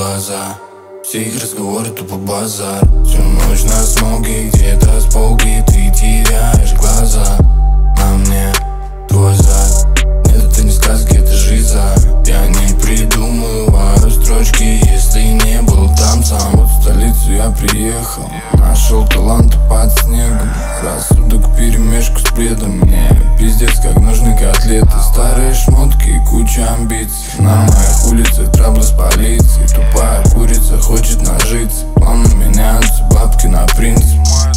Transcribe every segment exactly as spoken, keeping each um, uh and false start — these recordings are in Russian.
глаза. Все их разговоры тупо базар. Всю ночь на смоге, где-то с полки ты теряешь глаза. На мне твой зад. Нет, это не сказки, это жиза. Я не придумываю строчки, если не был там сам. Вот в столицу я приехал, нашел таланты под снегом. Рассудок вперемешку с бредом. Мне пиздец как нужны котлеты. Старые шмотки и куча амбиций. На моих улицах траблы с полицией. Тупая курица хочет нажиться. Планы меняются, бабки на принцип.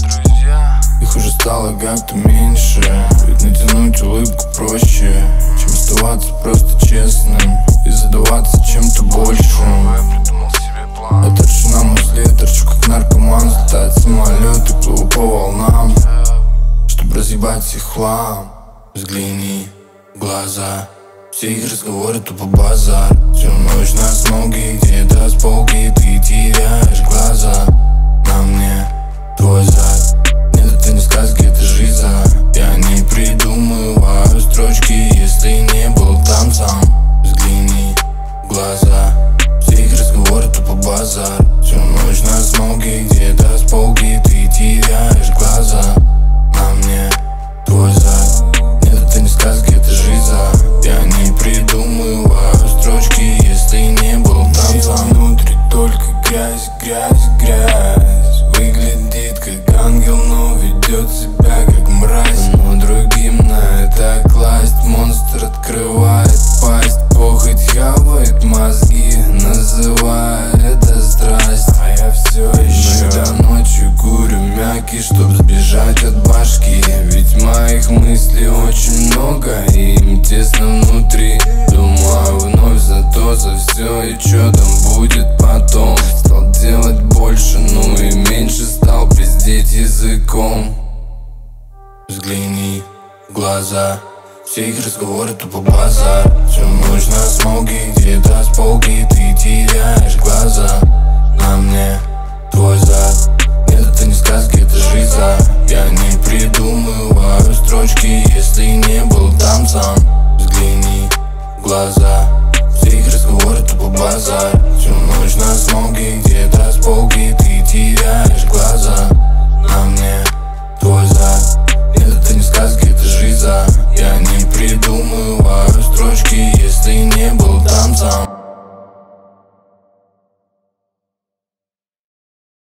Их уже стало как-то меньше. Ведь натянуть улыбку проще, чем оставаться просто честным и задаваться чем-то большим. Я торчу на музле, торчу как наркоман. Взлетает самолет и плыву по волнам, чтоб разъебать их хлам. Взгляни в глаза. Все их разговоры тупо базар. Всю ночь на смоге, где-то с полки ты теряешь глаза. На мне твой зад. Нет, это не сказки, это жиза. Я не придумываю строчки, если не был там сам. Взгляни в глаза. Все их разговоры тупо базар. Всю ночь на смоге, где-то с полки ты теряешь глаза. На мне твой зад. Нет, это не сказки, это жиза. Я не придумываю строчки, если не был там сам. Внутри только грязь, грязь, грязь. Выглядит как ангел, но ведет себя как мразь. Но другим на это класть. Монстр открывает пасть, похоть хавает мозги, называя это страсть. А я все еще иногда ночью курю мяки, чтоб сбежать от башки. Ведь моих мыслей очень много, и им тесно внутри. Думаю вновь за то, за все, и чё там будет потом. Стал делать больше, ну и меньше стал пиздеть языком. Взгляни в глаза. Все их разговоры тупо базар. Всю ночь на смоге, где-то с полки ты теряешь глаза. На мне твой зад. Нет, это не сказки, это жиза. Я не придумываю строчки, если не был там сам. Взгляни в глаза. Все их разговоры тупо базар.